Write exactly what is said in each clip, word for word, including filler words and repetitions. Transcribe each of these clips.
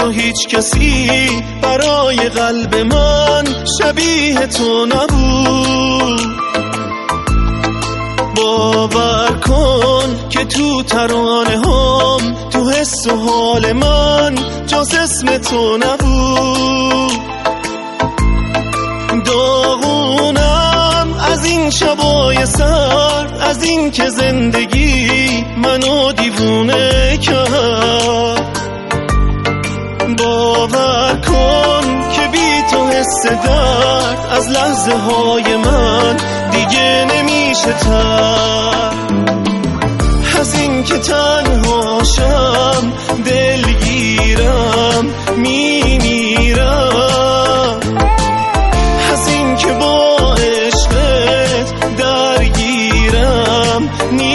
تا هیچ کسی برای قلب من شبیه تو نبود. باور کن که تو ترانه هم، تو حس و حال من جز اسم تو نبود. داغونم از این شبای سرد، از این که زندگی منو دیوونه کرد. باور کن که بی تو حس درد از لحظه های من دیگه نمیشه تر. از این که تنهاشم دلگیرم میمیرم. از این که با عشقت درگیرم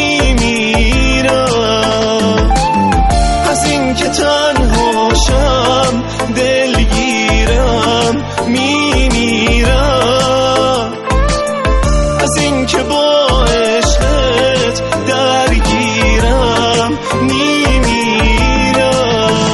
میمیرم. از این که تنهاشم دلگیرم میمیرم. از این که با عشقت درگیرم میمیرم.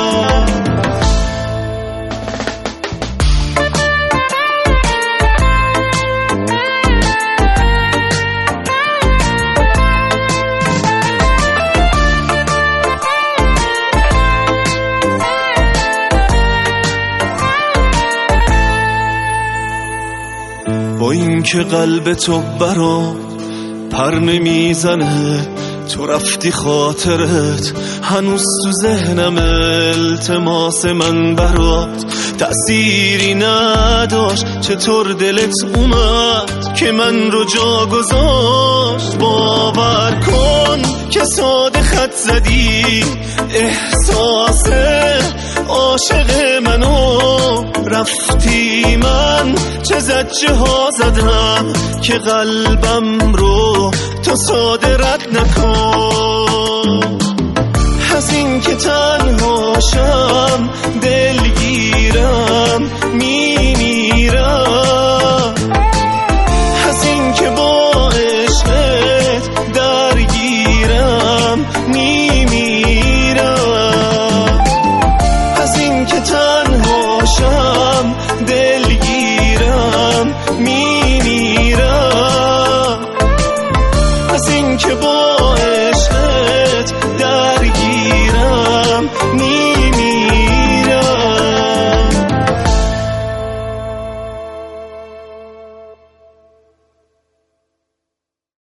با این که قلب تو برام پر نمیزنه، تو رفتی خاطرت هنوز تو ذهنم، التماس من برات تأثیری نداشت. چطور دلت اومد که من رو جا گذاشت؟ باور کن که ساده خط زدی احساس عاشق منو، رفتی من چه زجه ها زدم که قلبم رو تو ساده رد نکن. از این که تنهاشم